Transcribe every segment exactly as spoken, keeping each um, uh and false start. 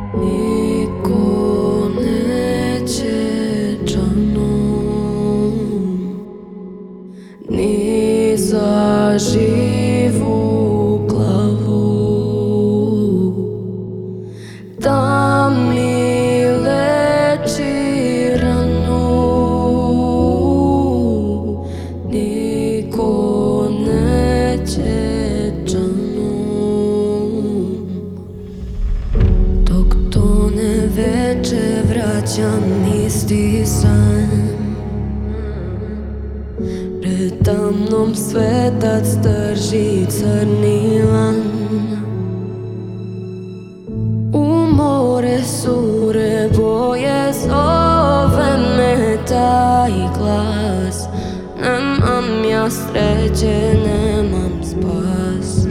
Niko neće džanom, ni za živu glavu, da mi leči ranu. Niko neće džanom, dok tone veče vraćam isti san. Pred mnom svetac drži crni lan. U more sure boje zove me taj glas. Nemam ja sreće, nemam spas.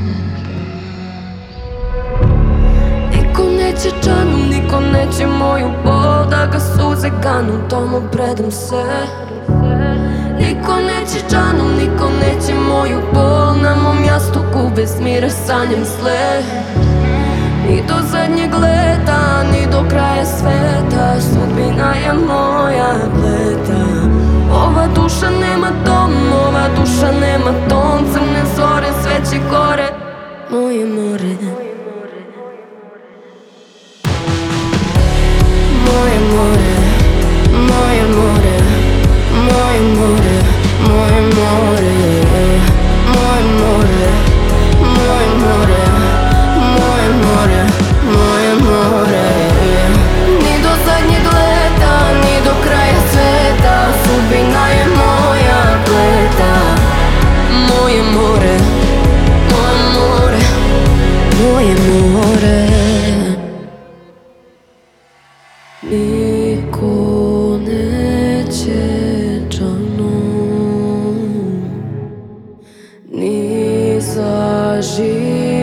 Niko neće džanom, niko neće moju bol, da ga suze kanu, tomu predam se. Niko neće džanom, niko neće moju bol, na mom jastuku bez mira sanjam sle. Ni do zadnjeg leta, ni do kraja sveta, sudbina je moja pleta. Ova duša nema dom, ova duša nema ton, crne zore sve će gore, moje more. Moje more, moje more, moje more, moje more, moje more, moje more, moje more, moje more. Ni do zadnjeg leta, ni do kraja sveta, sudbina je moja pleta. Moje more, moje more, moje more. Niko neće džanom, ni za živu